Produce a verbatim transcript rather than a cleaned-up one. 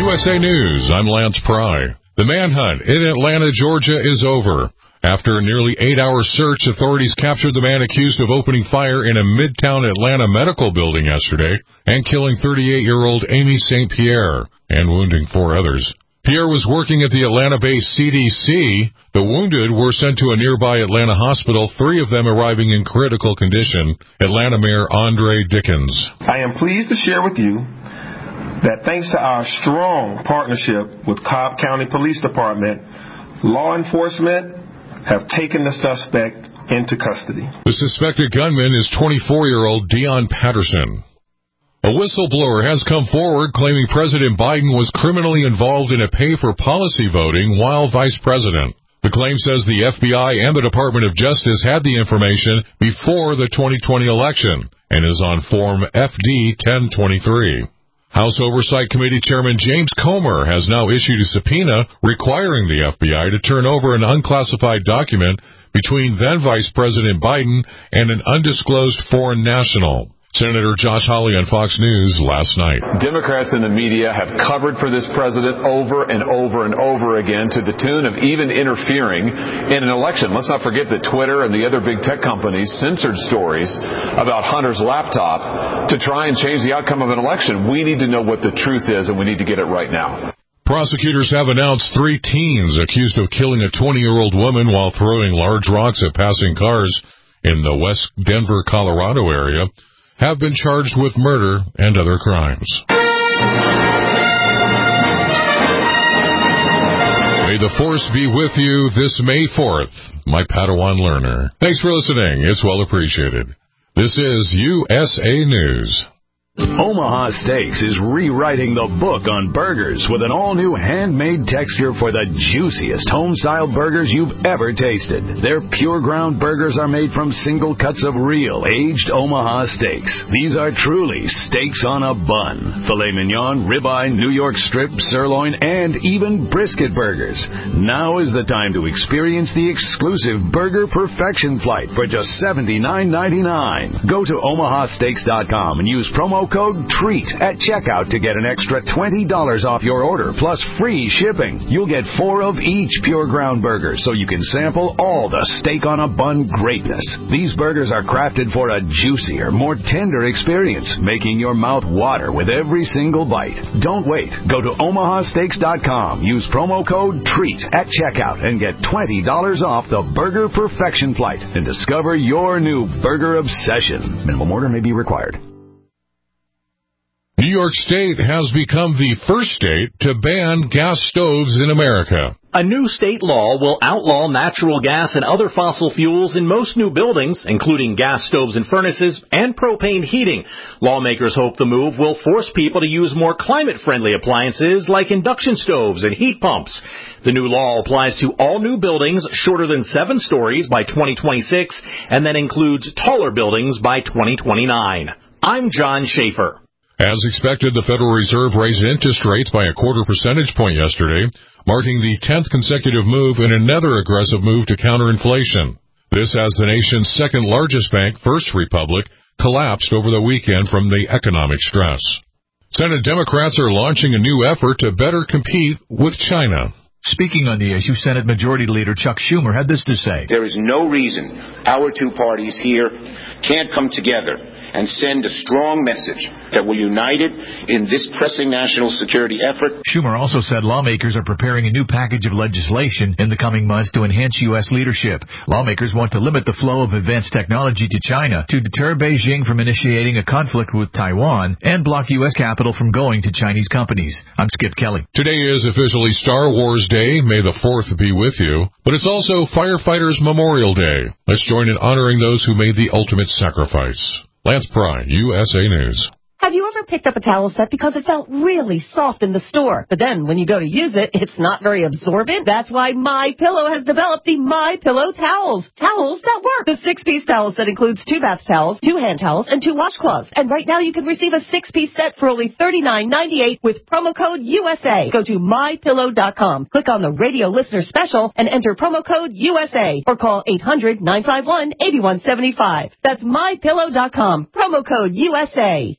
U S A News, I'm Lance Pry. The manhunt in Atlanta, Georgia is over. After a nearly eight-hour search, authorities captured the man accused of opening fire in a Midtown Atlanta medical building yesterday and killing thirty-eight-year-old Amy Saint Pierre and wounding four others. Pierre was working at the Atlanta-based C D C. The wounded were sent to a nearby Atlanta hospital, three of them arriving in critical condition. Atlanta Mayor Andre Dickens. I am pleased to share with you that thanks to our strong partnership with Cobb County Police Department, law enforcement have taken the suspect into custody. The suspected gunman is twenty-four-year-old Dion Patterson. A whistleblower has come forward claiming President Biden was criminally involved in a pay-for-policy voting while vice president. The claim says the F B I and the Department of Justice had the information before the twenty twenty election and is on Form F D ten twenty-three. House Oversight Committee Chairman James Comer has now issued a subpoena requiring the F B I to turn over an unclassified document between then Vice President Biden and an undisclosed foreign national. Senator Josh Hawley on Fox News last night. Democrats in the media have covered for this president over and over and over again to the tune of even interfering in an election. Let's not forget that Twitter and the other big tech companies censored stories about Hunter's laptop to try and change the outcome of an election. We need to know what the truth is, and we need to get it right now. Prosecutors have announced three teens accused of killing a twenty-year-old woman while throwing large rocks at passing cars in the West Denver, Colorado area have been charged with murder and other crimes. May the Force be with you this May fourth, my Padawan learner. Thanks for listening. It's well appreciated. This is U S A News. Omaha Steaks is rewriting the book on burgers with an all-new handmade texture for the juiciest home-style burgers you've ever tasted. Their pure ground burgers are made from single cuts of real, aged Omaha steaks. These are truly steaks on a bun. Filet mignon, ribeye, New York strip, sirloin, and even brisket burgers. Now is the time to experience the exclusive Burger Perfection Flight for just seventy-nine ninety-nine. Go to omaha steaks dot com and use promo code TREAT at checkout to get an extra twenty dollars off your order, plus free shipping. You'll get four of each pure ground burger, so you can sample all the steak on a bun greatness. These burgers are crafted for a juicier, more tender experience, making your mouth water with every single bite. Don't wait. Go to omaha steaks dot com. Use promo code TREAT at checkout and get twenty dollars off the Burger Perfection Flight and discover your new burger obsession. Minimum order may be required. New York State has become the first state to ban gas stoves in America. A new state law will outlaw natural gas and other fossil fuels in most new buildings, including gas stoves and furnaces and propane heating. Lawmakers hope the move will force people to use more climate-friendly appliances like induction stoves and heat pumps. The new law applies to all new buildings shorter than seven stories by twenty twenty-six and then includes taller buildings by twenty twenty-nine. I'm John Schaefer. As expected, the Federal Reserve raised interest rates by a quarter percentage point yesterday, marking the tenth consecutive move in another aggressive move to counter inflation. This as the nation's second-largest bank, First Republic, collapsed over the weekend from the economic stress. Senate Democrats are launching a new effort to better compete with China. Speaking on the issue, Senate Majority Leader Chuck Schumer had this to say. There is no reason our two parties here can't come together and send a strong message that we're united in this pressing national security effort. Schumer also said lawmakers are preparing a new package of legislation in the coming months to enhance U S leadership. Lawmakers want to limit the flow of advanced technology to China to deter Beijing from initiating a conflict with Taiwan and block U S capital from going to Chinese companies. I'm Skip Kelly. Today is officially Star Wars Day. May the fourth be with you. But it's also Firefighters Memorial Day. Let's join in honoring those who made the ultimate sacrifice. Lance Pry, U S A News. Have you ever picked up a towel set because it felt really soft in the store, but then when you go to use it, it's not very absorbent? That's why MyPillow has developed the MyPillow towels. Towels that work. The six-piece towel set includes two bath towels, two hand towels, and two washcloths. And right now you can receive a six-piece set for only thirty-nine ninety-eight with promo code U S A. Go to my pillow dot com, click on the radio listener special, and enter promo code U S A, or call eight hundred nine five one eight one seven five. That's my pillow dot com, promo code U S A.